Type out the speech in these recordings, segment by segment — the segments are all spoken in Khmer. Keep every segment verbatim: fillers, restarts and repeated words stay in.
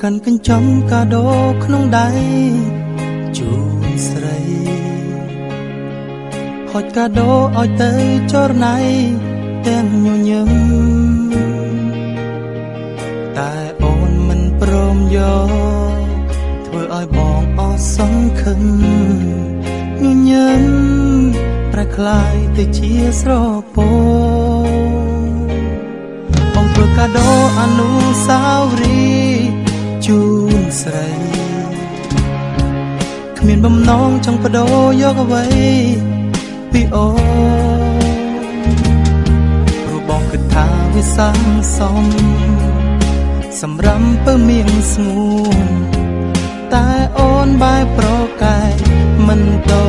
កាន់កញ្ចំកាដូក្នុងដៃជូនស្រីហុចកាដូឲ្យទៅចរណៃទាំងញញឹមតែអូនមិនព្រមយកធ្វើឲ្យបងអស់សង្ឃឹមញញឹមប្រែคล้ายទៅជាស្រពោបងធ្វើកាដូអនុស្សាវរីយ៍ជូនស្រីគ្មានបំណងចង់បដូរយកអ្វីពីអូព្រោះបងគិតថាវាស័ក្តិសមសម្រាប់ពើមៀងស្ងួនតែអូនបែបប្រកែកមិន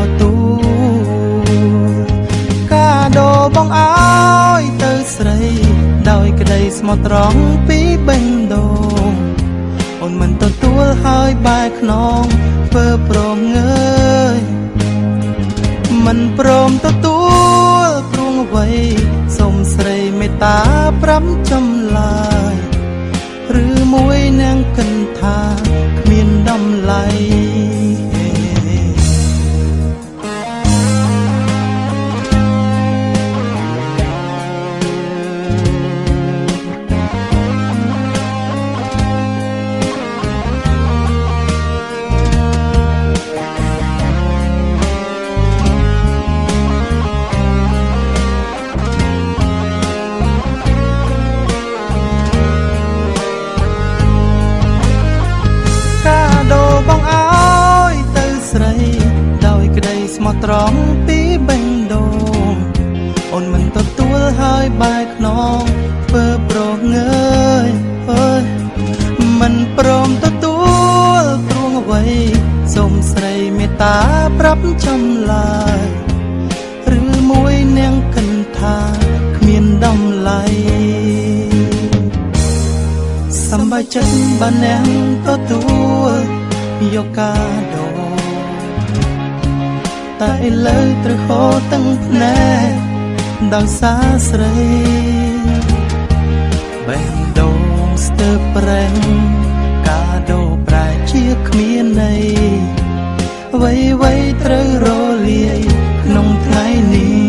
ទទួលកាដូបងអើយទៅស្រីដោយក្តីស្មោះត្រង់ពីបេះដូងអូនមិនទទួលហើយបែកខ្នងធ្វើព្រមងើយមិនព្រមទទួលព្រួងអ្វីសូមស្រីមេត្តាប្រាប់ចម្លើយឬមួយនាងគិនថាគ្មានតម្លៃស្មោះត្រង់ពីបេះដូងអូនមិនទទួលហើយបែកខ្នងធ្វើប្រងើយអើយមិនព្រមទទួលព្រួងអ្វីសូមស្រីមេត្តាប្រាប់ចម្លើយឬមួយនាងគិនថាគ្មានតម្លៃសម្បចិត្តបាននាងទទួលយកកាដូតែឥឡូវត្រូវហូរទាំងភ្នែកដោយសារស្រីបេះដូងស្ទើរប្រេងកាដូប្រែជាគ្មានន័យអ្វីៗត្រូវរលាយក្នុងថ្ងៃនេះ